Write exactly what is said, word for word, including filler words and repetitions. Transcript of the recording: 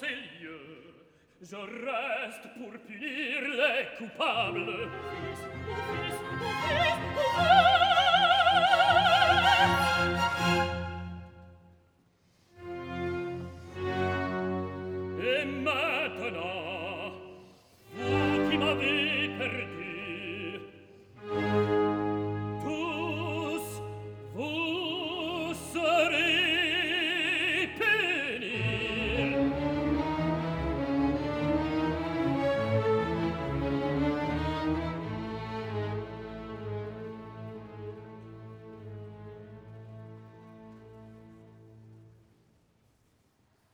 ces lieux. Je reste pour punir les coupables. Fils, mon fils, mon fils, mon fils.